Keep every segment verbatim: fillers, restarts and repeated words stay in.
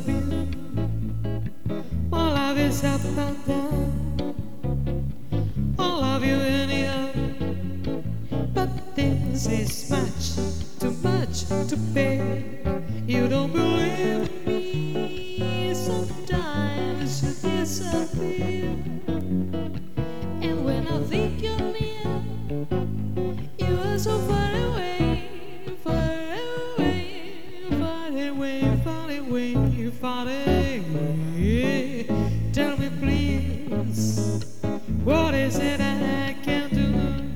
you. My love is up and down. I love you anyhow. But this is much, too much to bear. You don't believe me. Sometimes you disappear. And when I think you're near, you are so far away, far away, far away, far away, far away. Tell me please, what is it I can do?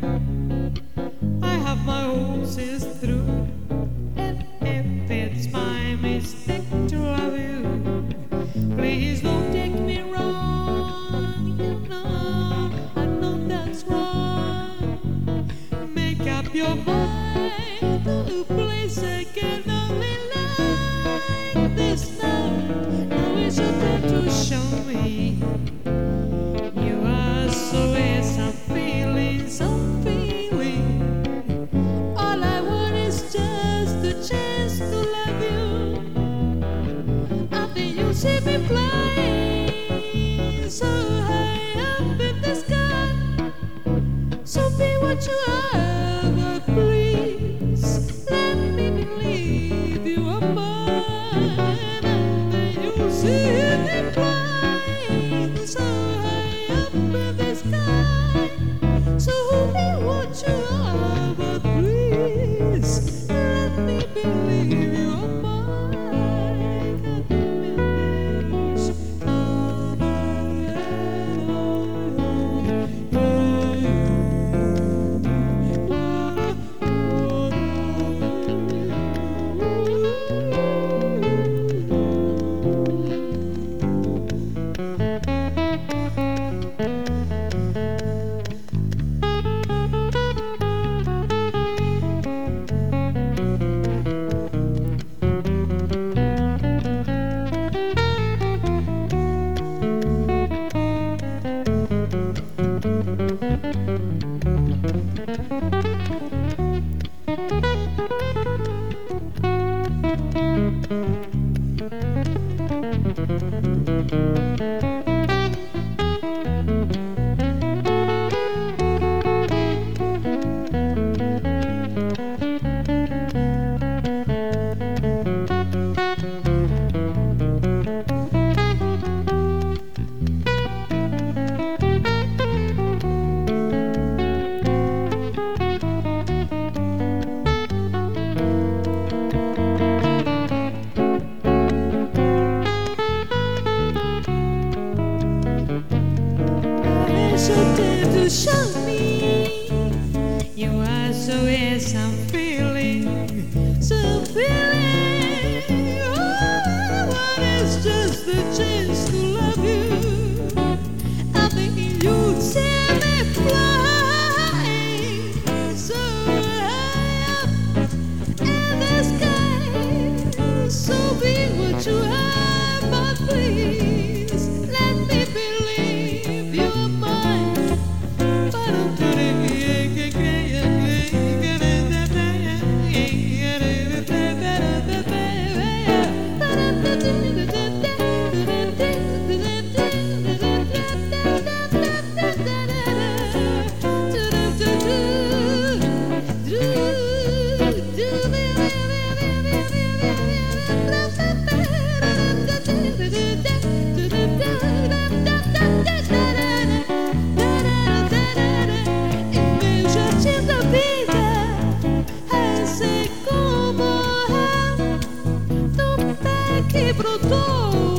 I have my horses through, and if it's my mistake to love you, please don't take me wrong. You know, I know that's wrong. Make up your mind to a place I can only like this now. Now is your time to show me. You are so yes, I'm feeling, so feeling. All I want is just the chance to love you. After you see me flying so high up in the sky, so be what you are, but please let me believe you are mine. After you see me flying so high up in the sky, so be what you are, but please let me believe you are mine. So dare to show me. You are so yes, I'm feeling, so feeling. All I want is just the chance to love you. I think you see me flying so high up in the sky. So be what you are, but please let me believe you're mine. Que brotou